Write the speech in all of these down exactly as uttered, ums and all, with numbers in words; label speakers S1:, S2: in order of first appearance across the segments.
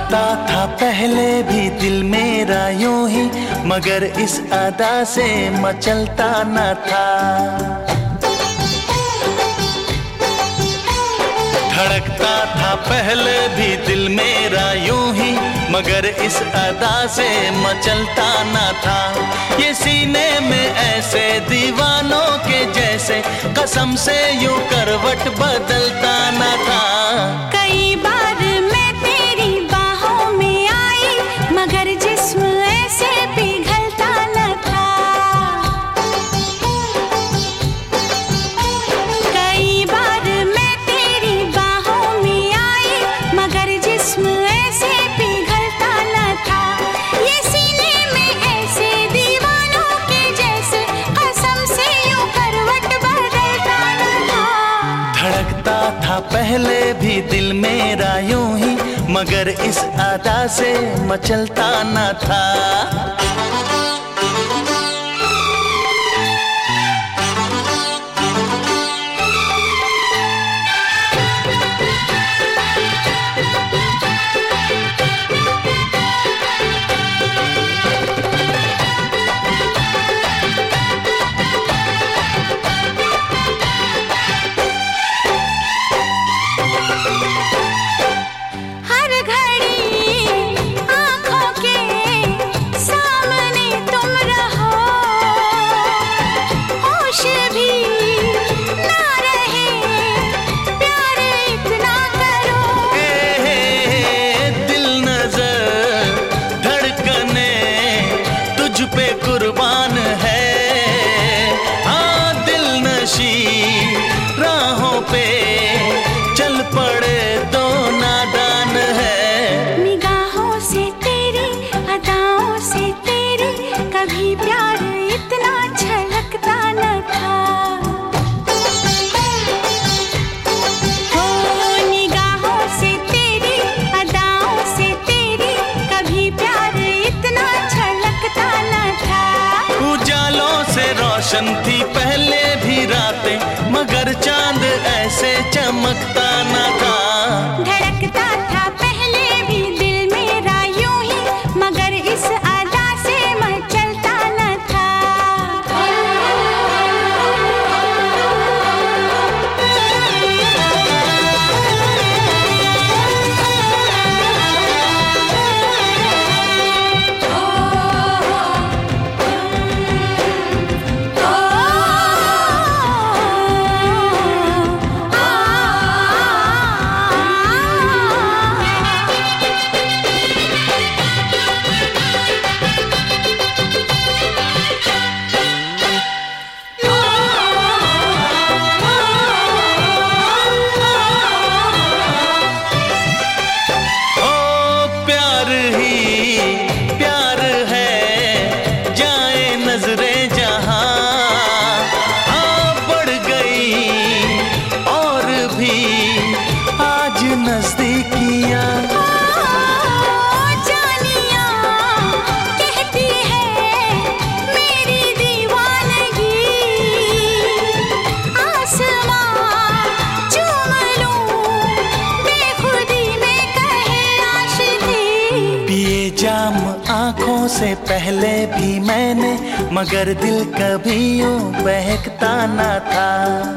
S1: धड़कता था पहले भी दिल मेरा यूं ही, मगर इस अदा से मचलता न था। धड़कता था पहले भी दिल मेरा यूं ही, मगर इस अदा से मचलता न था। ये सीने में ऐसे दीवानों के जैसे कसम से यूं करवट बदलता न था।
S2: कई बार मैं तेरी बाहों में आई, मगर जिस्म ऐसे पिघलता न था। कई बार मैं तेरी बाहों में आई, मगर जिस्म ऐसे पिघलता न था। ये सीने में ऐसे दीवानों के जैसे कसम से यूं करवट बदलता न था।
S1: धड़कता था पहले भी दिल मेरा यूं ही, मगर इस अदा से मचलता न था।
S2: हर घड़ी आँखों के सामने तुम रहो, होश भी ना रहे, प्यार इतना करो।
S1: ए, ए, दिल नजर धड़कने तुझ पे कुर्बान है। हाँ दिल नशी राहों पे चल पड़े तो नादान है।
S2: निगाहों से तेरी, अदाओं से तेरी, कभी प्यार इतना छलकता न था। हो निगाहों से तेरी, अदाओं से तेरी, कभी प्यार इतना छलकता न था।
S1: उजालों से रोशन थी पहले भी रातें, मगर चांद ऐसे चमकता न था।
S2: धड़कता था पहले भी दिल मेरा यूं ही, मगर इस अदा से मचलता न था।
S1: नजदीकियां
S2: जानिया कहती है मेरी दीवानगी, आसमां चूम लूं बेखुदी में कहे आशिकी।
S1: पिए जाम आंखों से पहले भी मैंने, मगर दिल कभी यूं बहकता ना था।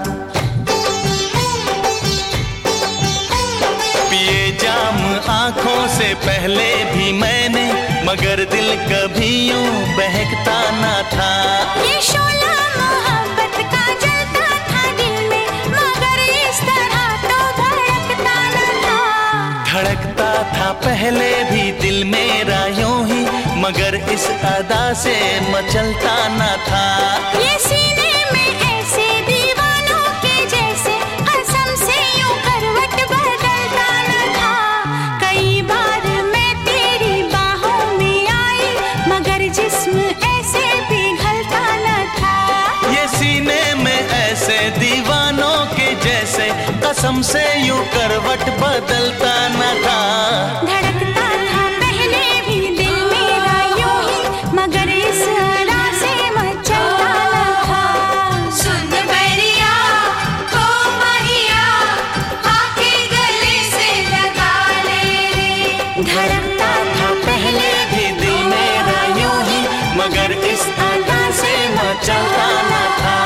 S1: पिए जाम आंखों से पहले भी मैंने, मगर दिल कभी यूं बहकता ना था।
S2: ये शोला मोहब्बत का जलता था दिल में, मगर इस तरह तो धड़कता न था।
S1: धड़कता था पहले भी दिल मेरा यूं ही, मगर इस अदा से मचलता ना था।
S2: ये सीने में ऐसे दीवानों के जैसे कसम से यूं करवट बदलता न था। कई बार मैं तेरी बाहों में आई, मगर जिस्म ऐसे पिघलता न था।
S1: ये सीने में ऐसे दीवानों के जैसे कसम से यूं करवट बदलता न था।
S2: धड़कता था पहले भी दिल मेरा यूं ही, मगर इस अदा से मचलता न था।
S3: सुन बैरिया ओ महिया, आके गले से लगा ले रे।
S2: धड़क
S1: धड़कता था पहले भी दिल मेरा यूं ही, मगर इस अदा से मचलता न था।